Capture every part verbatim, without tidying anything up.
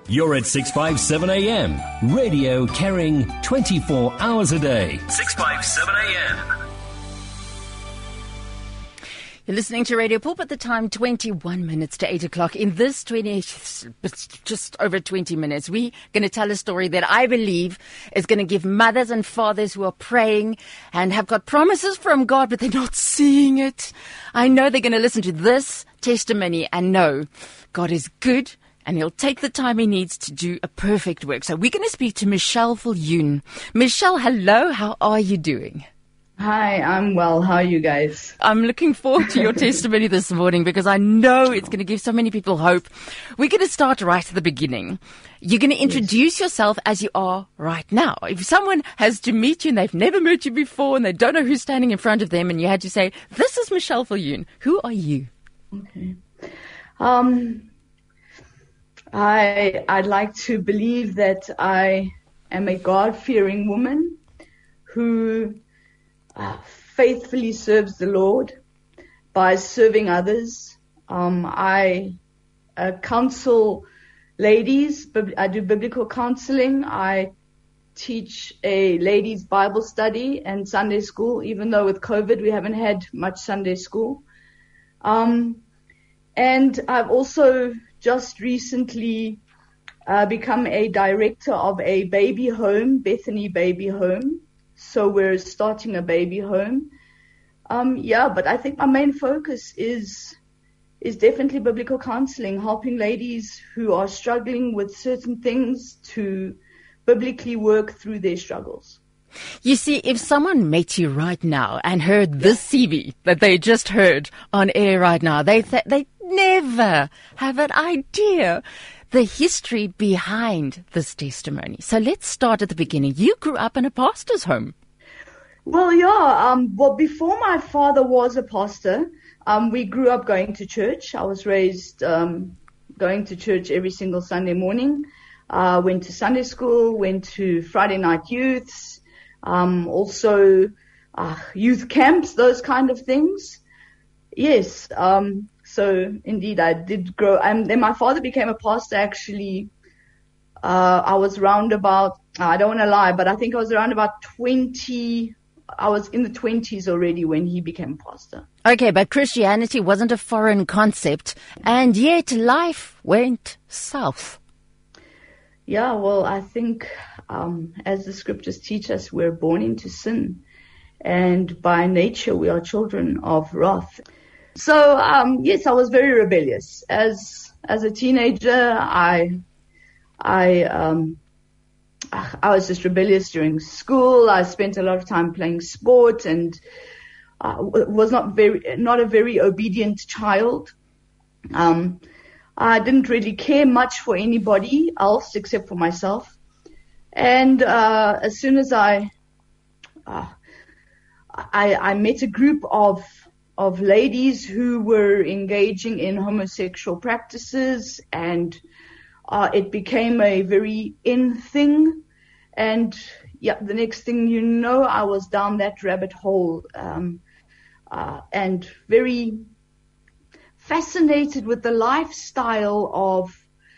You're at six fifty-seven A M. Radio carrying twenty-four hours a day. six fifty-seven A M. You're listening to Radio Pulpit, the time twenty-one minutes to eight o'clock. In this twenty, just over twenty minutes, we're going to tell a story that I believe is going to give mothers and fathers who are praying and have got promises from God, but they're not seeing it. I know they're going to listen to this testimony and know God is good and He'll take the time He needs to do a perfect work. So we're going to speak to Michelle Viljoen. Michelle, hello. How are you doing? Hi, I'm well. How are you guys? I'm looking forward to your testimony this morning because I know it's going to give so many people hope. We're going to start right at the beginning. You're going to introduce yes. yourself as you are right now. If someone has to meet you and they've never met you before and they don't know who's standing in front of them and you had to say, this is Michelle Viljoen, who are you? Okay. Um, I, I'd like to believe that I am a God-fearing woman who Uh, faithfully serves the Lord by serving others. Um, I uh, counsel ladies. I do biblical counseling. I teach a ladies' Bible study and Sunday school, even though with COVID we haven't had much Sunday school. Um, and I've also just recently uh, become a director of a baby home, Bethany Baby Home. So we're starting a baby home. Um, yeah, but I think my main focus is is definitely biblical counseling, helping ladies who are struggling with certain things to biblically work through their struggles. You see, if someone met you right now and heard this C V that they just heard on air right now, they th- they never have an idea the history behind this testimony. So let's start at the beginning. You grew up in a pastor's home. Well, yeah. Um, well, before my father was a pastor, um, we grew up going to church. I was raised um, going to church every single Sunday morning. Uh, went to Sunday school, went to Friday night youths, um, also uh, youth camps, those kind of things. Yes. Um, So indeed, I did grow. And then my father became a pastor. Actually, uh, I was around about. I don't want to lie, but I think I was around about twenty. I was in the twenties already when he became pastor. Okay, but Christianity wasn't a foreign concept, and yet life went south. Yeah, well, I think um, as the scriptures teach us, we're born into sin, and by nature we are children of wrath. So, um, yes, I was very rebellious. As, as a teenager, I, I, um, I was just rebellious during school. I spent a lot of time playing sport and, uh, was not very, not a very obedient child. Um, I didn't really care much for anybody else except for myself. And, uh, as soon as I, uh, I, I met a group of, of ladies who were engaging in homosexual practices, and uh, it became a very in thing. And yeah, the next thing you know, I was down that rabbit hole, um, uh, and very fascinated with the lifestyle of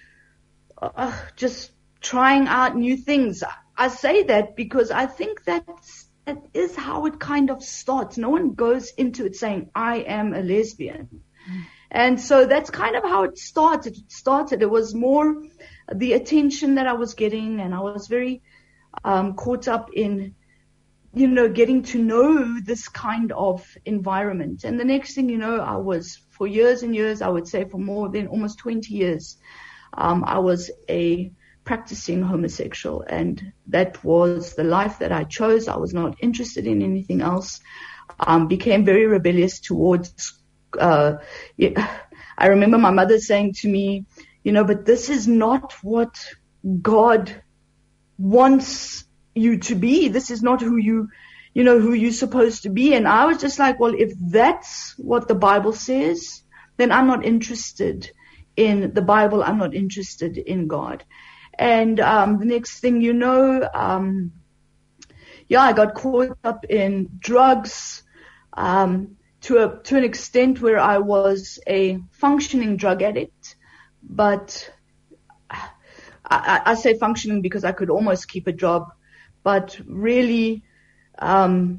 uh, just trying out new things. I say that because I think that's That is how it kind of starts. No one goes into it saying, I am a lesbian. Mm. And so that's kind of how it started. It started. It was more the attention that I was getting, and I was very um, caught up in, you know, getting to know this kind of environment. And the next thing you know, I was, for years and years, I would say for more than almost twenty years, um, I was a practicing homosexual, and that was the life that I chose. I was not interested in anything else. Um, became very rebellious towards, uh, I remember my mother saying to me, you know, but this is not what God wants you to be. This is not who you, you know, who you're supposed to be. And I was just like, well, if that's what the Bible says, then I'm not interested in the Bible. I'm not interested in God. And um, the next thing you know, um, yeah, I got caught up in drugs um, to a to an extent where I was a functioning drug addict. But I, I say functioning because I could almost keep a job, but really, um,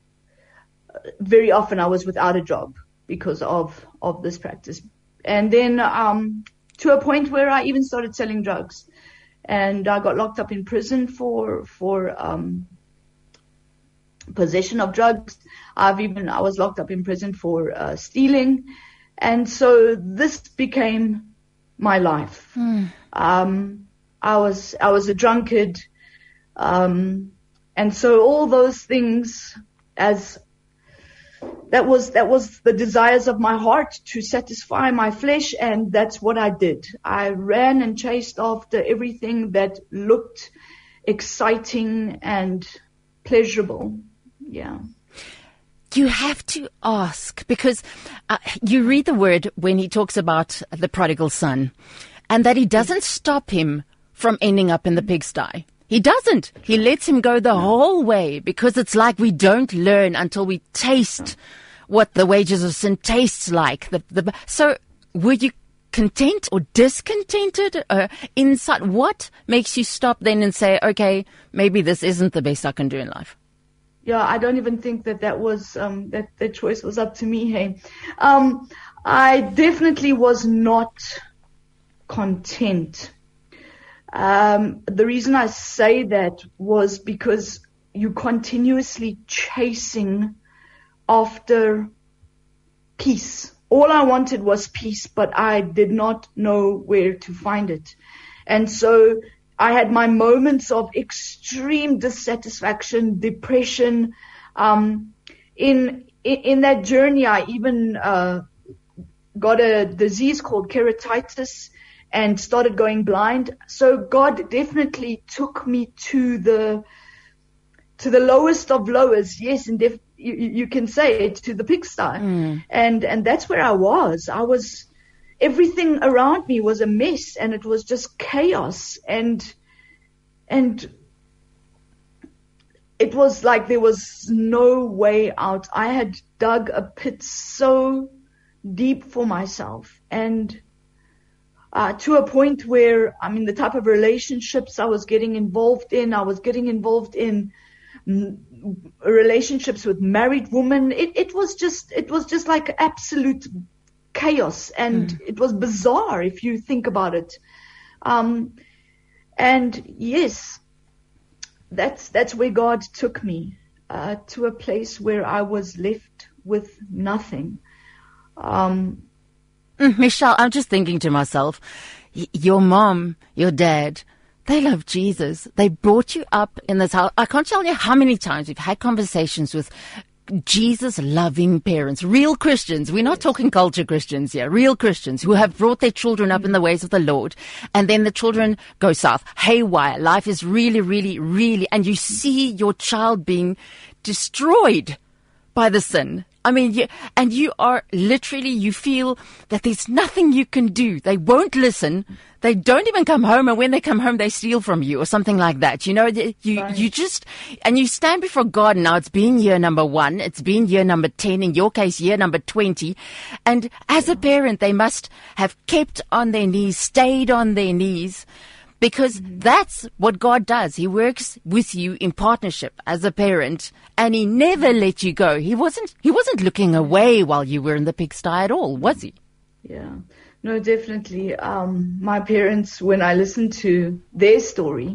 very often I was without a job because of, of this practice. And then, um, to a point where I even started selling drugs, and I got locked up in prison for, for, um, possession of drugs. I've even, I was locked up in prison for, uh, stealing. And so this became my life. Mm. Um, I was, I was a drunkard. Um, and so all those things as, that was, that was the desires of my heart to satisfy my flesh. And that's what I did. I ran and chased after everything that looked exciting and pleasurable. Yeah. You have to ask, because uh, you read the word when he talks about the prodigal son, and that he doesn't stop him from ending up in the pigsty. He doesn't. He lets him go the whole way, because it's like we don't learn until we taste what the wages of sin tastes like. The, the, so were you content or discontented uh, inside? What makes you stop then and say, okay, maybe this isn't the best I can do in life? Yeah, I don't even think that that was, um, that, that choice was up to me. Hey, um, I definitely was not content. Um, the reason I say that was because you're continuously chasing after peace. All I wanted was peace, but I did not know where to find it. And so I had my moments of extreme dissatisfaction, depression. Um, in, in, in that journey, I even, uh, got a disease called keratitis and started going blind. So God definitely took me to the, to the lowest of lowest. Yes. And def- you, you can say it, to the pigsty. Mm. And, and that's where I was. I was, everything around me was a mess, and it was just chaos. And, and it was like there was no way out. I had dug a pit so deep for myself, and uh, to a point where, I mean, the type of relationships I was getting involved in, I was getting involved in relationships with married women. It, it was just, it was just like absolute chaos, and mm. it was bizarre if you think about it. Um, and yes, that's, that's where God took me, uh, to a place where I was left with nothing. Um, mm, Michelle, I'm just thinking to myself, y- your mom, your dad, they love Jesus. They brought you up in this house. I can't tell you how many times we've had conversations with Jesus-loving parents, real Christians. We're not talking culture Christians here, real Christians who have brought their children up in the ways of the Lord, and then the children go south, haywire. Life is really, really, really, and you see your child being destroyed by the sin. I mean, you, and you are literally, you feel that there's nothing you can do. They won't listen. They don't even come home. And when they come home, they steal from you or something like that. You know, you, right. you just, and you stand before God. Now it's been year number one. It's been year number ten. In your case, year number twenty. And as a parent, they must have kept on their knees, stayed on their knees. Because that's what God does. He works with you in partnership as a parent, and he never let you go. He wasn't, he wasn't looking away while you were in the pigsty at all, was he? Yeah, no, definitely. Um, my parents, when I listen to their story,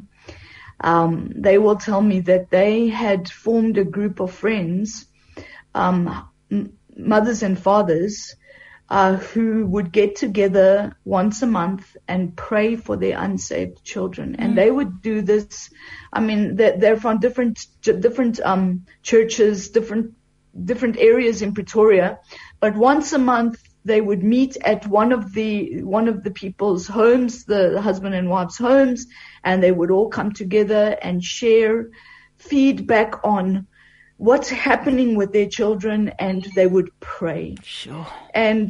um, they will tell me that they had formed a group of friends, um, m- mothers and fathers, Uh, who would get together once a month and pray for their unsaved children. And mm. they would do this. I mean, they're, they're from different, different, um, churches, different, different areas in Pretoria. But once a month, they would meet at one of the, one of the people's homes, the husband and wife's homes, and they would all come together and share feedback on what's happening with their children, and they would pray. Sure. And,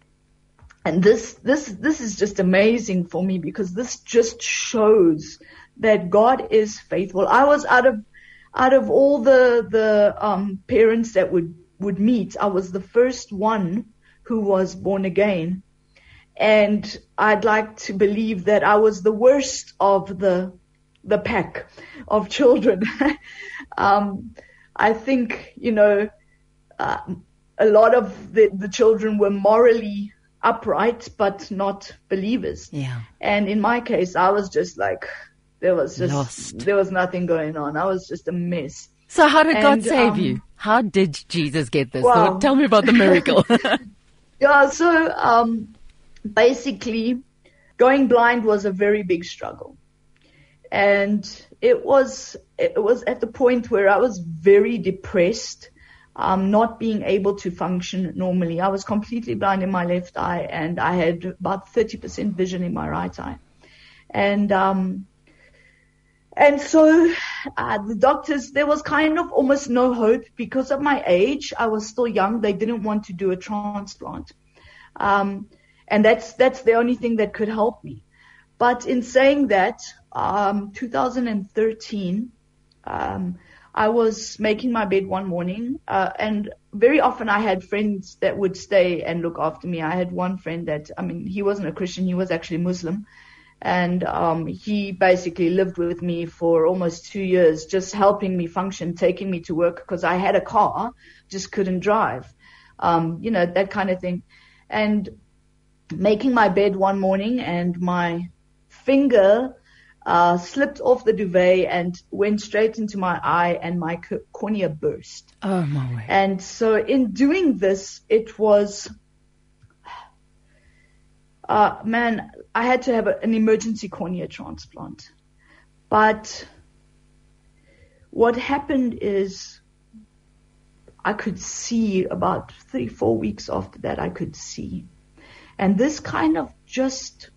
and this, this, this is just amazing for me, because this just shows that God is faithful. I was out of, out of all the, the, um, parents that would, would meet, I was the first one who was born again. And I'd like to believe that I was the worst of the the pack of children. um, I think, you know, uh, a lot of the, the children were morally upright, but not believers. Yeah. And in my case, I was just like, there was just, Lost. there was nothing going on. I was just a mess. So how did God And, save um, you? How did Jesus get this? Wow. So tell me about the miracle. Yeah, so um, basically, going blind was a very big struggle. And it was it was at the point where I was very depressed, um, not being able to function normally. I was completely blind in my left eye, and I had about thirty percent vision in my right eye. And um, and so uh, the doctors, there was kind of almost no hope because of my age. I was still young. They didn't want to do a transplant. Um, and that's that's the only thing that could help me. But in saying that, um, two thousand thirteen, um, I was making my bed one morning, uh, and very often I had friends that would stay and look after me. I had one friend that, I mean, he wasn't a Christian, he was actually Muslim, and um, he basically lived with me for almost two years, just helping me function, taking me to work because I had a car, just couldn't drive, um, you know, that kind of thing. And making my bed one morning, and my finger uh, slipped off the duvet and went straight into my eye, and my cornea burst. Oh, my word. And so in doing this, it was, uh, man, I had to have a, an emergency cornea transplant. But what happened is I could see about three, four weeks after that, I could see. And this kind of just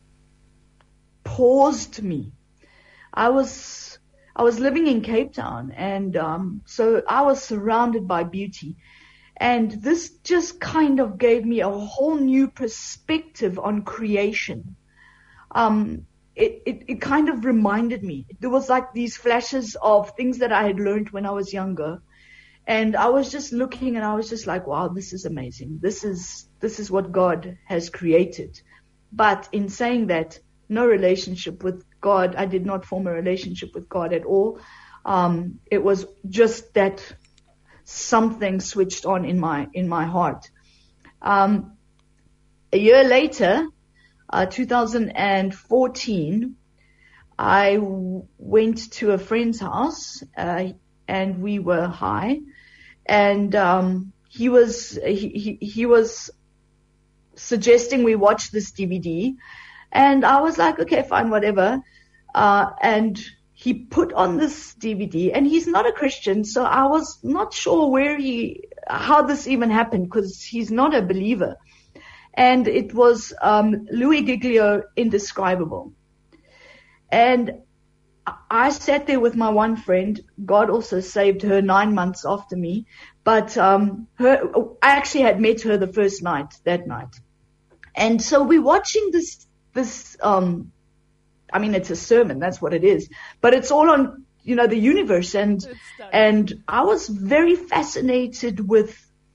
paused me. I was I was living in Cape Town, and um, so I was surrounded by beauty. And this just kind of gave me a whole new perspective on creation. Um, it, it, it kind of reminded me. There was like these flashes of things that I had learned when I was younger. And I was just looking, and I was just like, wow, this is amazing. This is this is what God has created. But in saying that, no relationship with God. I did not form a relationship with God at all. Um, it was just that something switched on in my in my heart. Um, a year later, uh, two thousand fourteen, I w- went to a friend's house, uh, and we were high, and um, he was he, he he was suggesting we watch this D V D. And I was like, okay, fine, whatever. Uh, and he put on this D V D, and he's not a Christian, so I was not sure where he, how this even happened, because he's not a believer. And it was um, Louis Giglio, Indescribable. And I sat there with my one friend. God also saved her nine months after me. But um, her, I actually had met her the first night, that night. And so we're watching this This, um, I mean, it's a sermon. That's what it is. But it's all on, you know, the universe. And, and I was very fascinated with,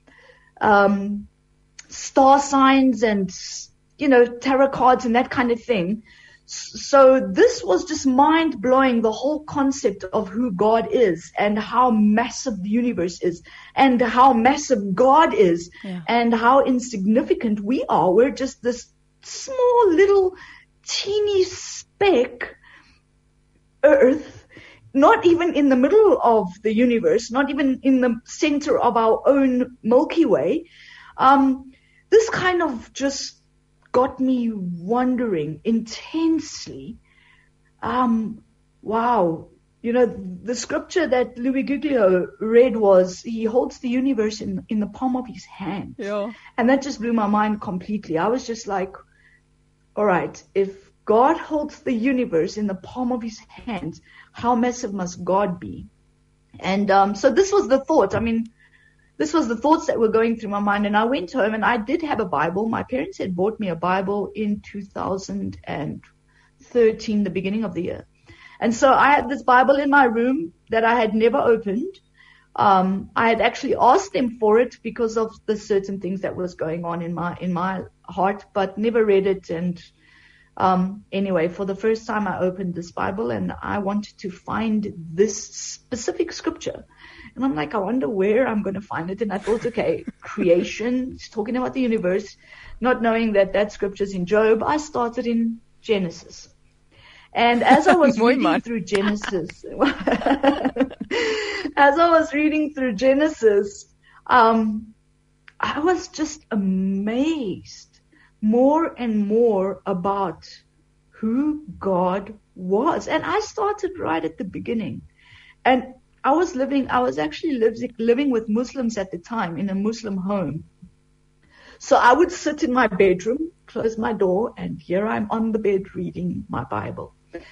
um, star signs and, you know, tarot cards and that kind of thing. So this was just mind blowing, the whole concept of who God is and how massive the universe is and how massive God is, yeah, and how insignificant we are. We're just this small little teeny speck Earth, not even in the middle of the universe, not even in the center of our own Milky Way. Um, this kind of just got me wondering intensely. Um, wow. You know, the scripture that Louis Giglio read was, he holds the universe in, in the palm of his hand. Yeah. And that just blew my mind completely. I was just like, all right, if God holds the universe in the palm of his hand, how massive must God be? And um, so this was the thought. I mean, this was the thoughts that were going through my mind. And I went home, and I did have a Bible. My parents had bought me a Bible in two thousand thirteen, the beginning of the year. And so I had this Bible in my room that I had never opened. Um, I had actually asked them for it because of the certain things that was going on in my in my heart, but never read it. And um, anyway, for the first time, I opened this Bible and I wanted to find this specific scripture. And I'm like, I wonder where I'm going to find it. And I thought, okay, creation, it's talking about the universe, not knowing that that scripture's in Job. I started in Genesis. And as I was reading through Genesis, as I was reading through Genesis, um, I was just amazed more and more about who God was. And I started right at the beginning. And I was living, I was actually living, living with Muslims at the time in a Muslim home. So I would sit in my bedroom, close my door, and here I'm on the bed reading my Bible.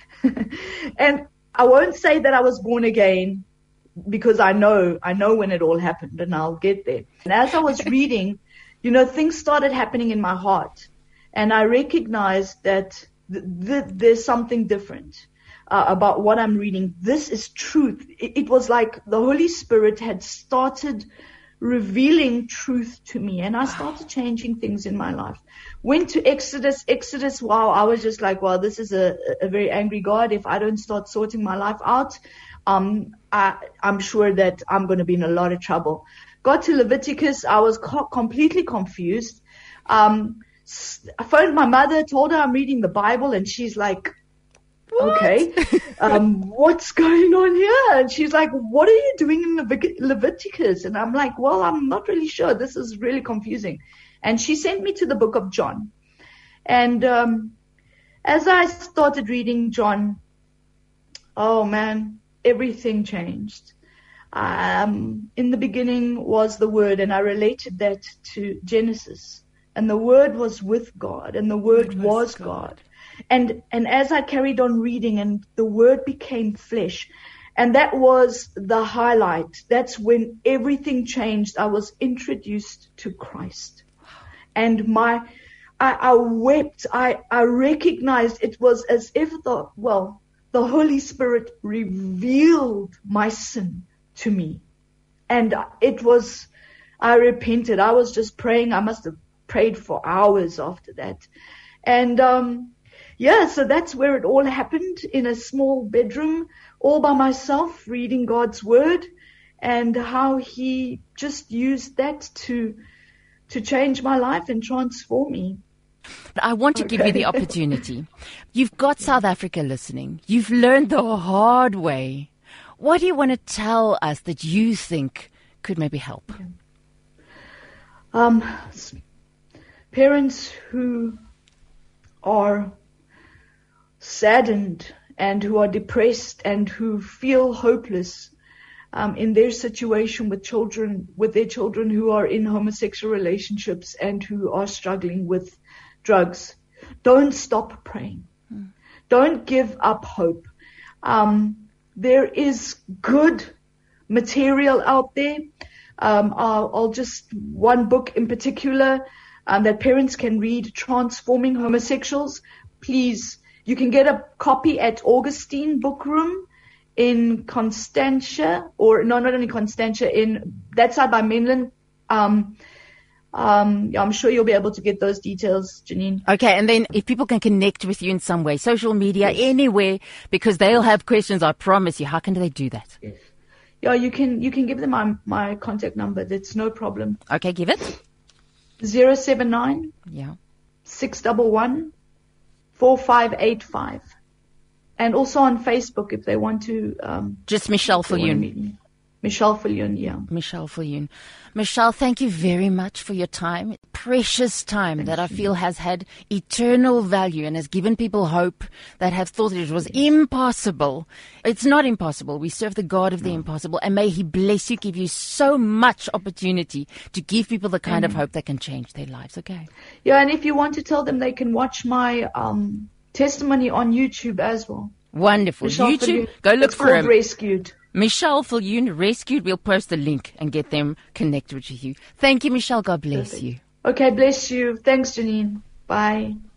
And I won't say that I was born again because I know, I know when it all happened, and I'll get there. And as I was reading, you know, things started happening in my heart, and I recognized that th- th- there's something different uh, about what I'm reading. This is truth. It, it was like the Holy Spirit had started revealing truth to me, and I started changing things in my life. Went to Exodus. Exodus, wow, I was just like, well, this is a, a very angry God. If I don't start sorting my life out, um, I, I'm sure that I'm going to be in a lot of trouble. Got to Leviticus. I was co- completely confused. Um, I phoned my mother, told her I'm reading the Bible, and she's like, What? Okay, um, what's going on here? And she's like, what are you doing in Levit- Leviticus? And I'm like, well, I'm not really sure. This is really confusing. And she sent me to the book of John. And um, as I started reading John, oh man, everything changed. Um, in the beginning was the Word, and I related that to Genesis. And the Word was with God, and the Word was God. God. And and as I carried on reading, and the Word became flesh, and that was the highlight. That's when everything changed. I was introduced to Christ, and my I, I wept. I I recognized it was as if the well the Holy Spirit revealed my sin to me, and it was I repented. I was just praying. I must have prayed for hours after that, and um. Yeah, so that's where it all happened, in a small bedroom, all by myself, reading God's Word, and how He just used that to to change my life and transform me. I want to okay. give you the opportunity. You've got South Africa listening. You've learned the hard way. What do you want to tell us that you think could maybe help? Um, parents who are saddened and who are depressed and who feel hopeless um, in their situation with children, with their children who are in homosexual relationships and who are struggling with drugs. Don't stop praying. Hmm. Don't give up hope. Um, there is good material out there. Um, I'll, I'll just, one book in particular um, that parents can read, Transforming Homosexuals. Please, you can get a copy at Augustine Book Room in Constantia, or no, not only Constantia, in that side by Menlyn. Um, um, yeah, I'm sure you'll be able to get those details, Janine. Okay, and then if people can connect with you in some way, social media, yes. anywhere, because they'll have questions, I promise you. How can they do that? Yes. Yeah, you can you can give them my my contact number. That's no problem. Okay, give it. Zero seven nine. Yeah. Six double one. four five eight five. And also on Facebook if they want to. Um, Just Michelle Viljoen. Michelle Viljoen, yeah. Michelle Viljoen. Michelle, thank you very much for your time. Precious time thank that you. I feel has had eternal value and has given people hope that have thought it was impossible. It's not impossible. We serve the God of no. the impossible. And may He bless you, give you so much opportunity to give people the kind mm. of hope that can change their lives, okay? Yeah, and if you want to tell them, they can watch my um, testimony on YouTube as well. Wonderful. Michelle YouTube, Viljoen. Go look it's for him. Rescued. Michelle Viljoen, Rescued. We'll post the link and get them connected with you. Thank you, Michelle. God bless Perfect. you. Okay, bless you. Thanks, Janine. Bye.